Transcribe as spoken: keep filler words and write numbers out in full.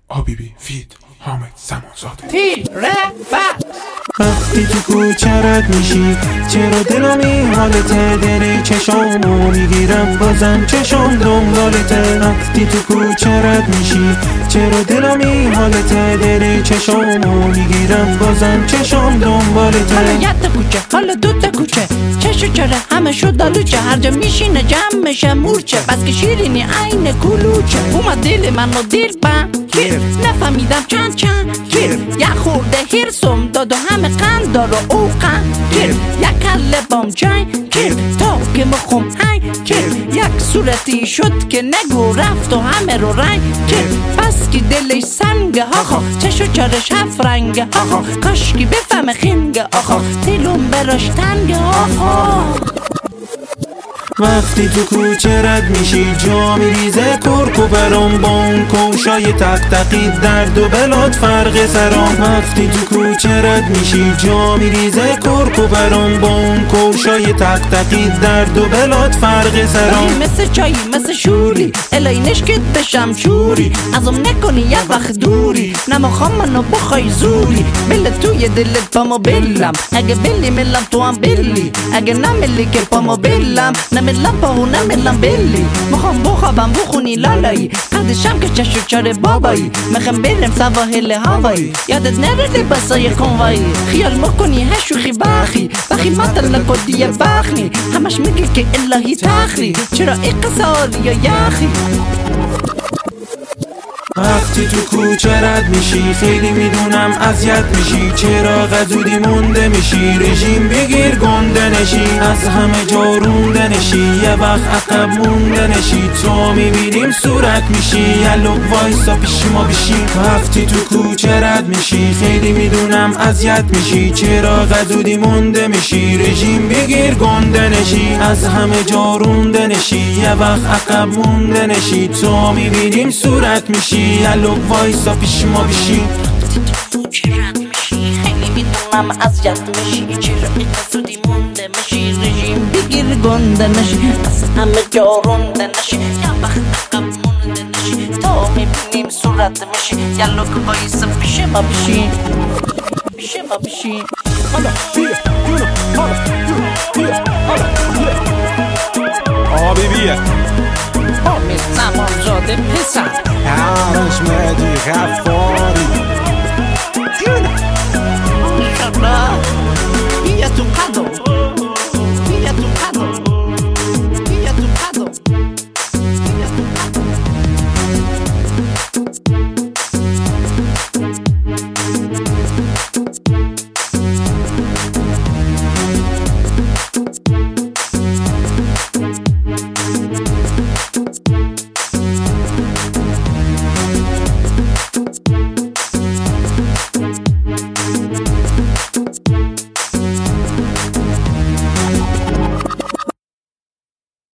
آبیبی فید حامد زمانزاده تیره بس وقتی تو کوچرت میشی چرا دلمی حالته دری چشامو میگیرم بازم چشام دنبالته. وقتی تو کوچرت میشی چرا دلمی حالته دری چشامو میگیرم بازم چشام دنبالته. حالا یت کوچه حالا دوت کوچه چشو چره همه شد دالوچه هر جا میشینه جمع میشه مورچه بس که شیرینی عین کلوچه اومد دل منو دیر بم گیر نفهمیدم چند چند گیر یک خورده هرسم داد و همه قند دار و او قند گیر یک کله بام جنگ گیر تا که مخم هنگ گیر یک صورتی شد که نگو رفت و همه رو رنگ گیر بس که دلش سنگه آخا چشو چارش هفت رنگه آخا کاشکی بفهم خنگه آخا دلم براش تنگه آخا. وقتی تو کوچرت میشی جا میریزه کرک و برام با اون کوشای تق تقی درد و بلاد فرق سرام. وقتی تو کوچرت میشی جا میریزه کرک و برام با اون کوشای تق تقی درد و بلاد فرق سرام. مثل چایی مثل شوری الهی نشکت بشم شوری ازم نکنی یه وقت دوری نمخوام منو بخوای زوری بله توی دلت پامو بلم اگه بلی ملم تو هم بلی اگه نملی که پامو بلم نملم پاهو نملم بلی مخوام بخوابم بخونی لالایی قدشم که چشو چاره بابایی مخم برم سواحل هوایی یادت نره لباسای کنوایی خیال مکنی هشوخی بخی بخی مطلق و دیه بخنی همش میگه که الهی تخری چرا ای قصاری یا یخی. وقتی تو کوچرت میشی خیلی میدونم اذیت میشی چرا غزودی مونده میشی رژیم بگیر گنده نشی از همه جا رونده نشی یه وقت عقب مونده نشی تو میبینیم صورت میشی یلوک وایسا پیش ما بشی. وقتی تو کوچرت میشی خیلی میدونم اذیت میشی چرا غزودی مونده میشی رژیم بگیر گنده نشی از همه جا رونده نشی یه وقت عقب مونده نشی تو میبینیم صورت میشی یلوک وایسا پیش ما بشی. کوچرت میشی خیلی میدونم اذیت میشی چرا این زودی مونده میشی رژیم بگیر گنده نشی از همه جا رونده نشی یا وقت عقب مونده نشی تا میبینیم صورت میشی یلوک وایسا پیش ما بشی پیش ما بشی. حالا بیا جونو حالا جونو بیا حالا بیا آبیبیه حامد زمانزاده پسر همش مهدی غفاری ماشالله